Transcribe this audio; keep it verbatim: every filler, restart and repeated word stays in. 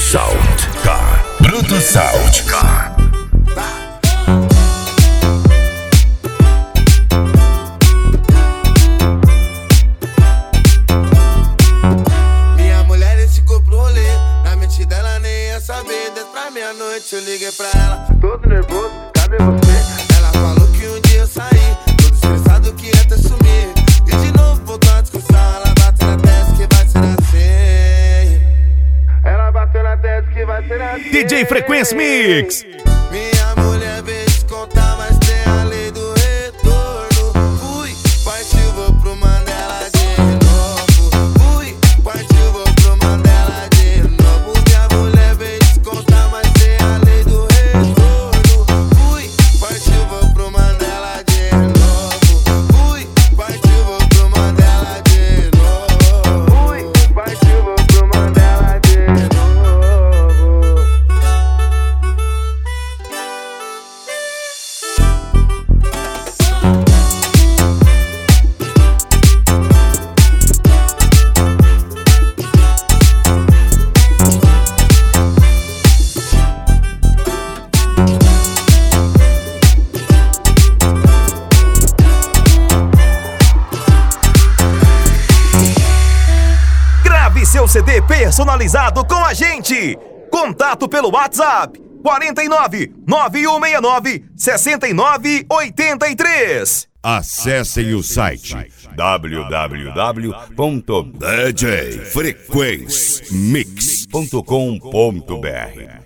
Sound Car. Bruto Sound Car. Minha mulher esse corpo rolê, na mente dela nem ia saber. Desde pra meia-noite eu liguei pra ela, todo nervoso, cadê você? Ela falou que um dia eu saí, todo estressado que ia até sumir. E de novo voltou a discussão, ela bateu na testa que vai ser assim. Ela bateu na testa que vai ser assim. D J Frequência Mix. Minha mulher veio descontar, mas tem a lei do retorno. Fui, partiu, vou pro Mandela de novo. Fui, partiu, vou pro Mandela de novo. Minha mulher veio descontar, mas tem a lei do retorno. Fui, partiu, vou pro Mandela de novo. Fui, partiu, vou pro Mandela de novo. Fui, partiu, vou pro Mandela de novo. Grave seu C D personalizado com a gente. Contato pelo WhatsApp quarenta e nove, nove um seis nove, sessenta e nove oitenta e três. Acessem o site w w w ponto d j frequência mix ponto com ponto b r.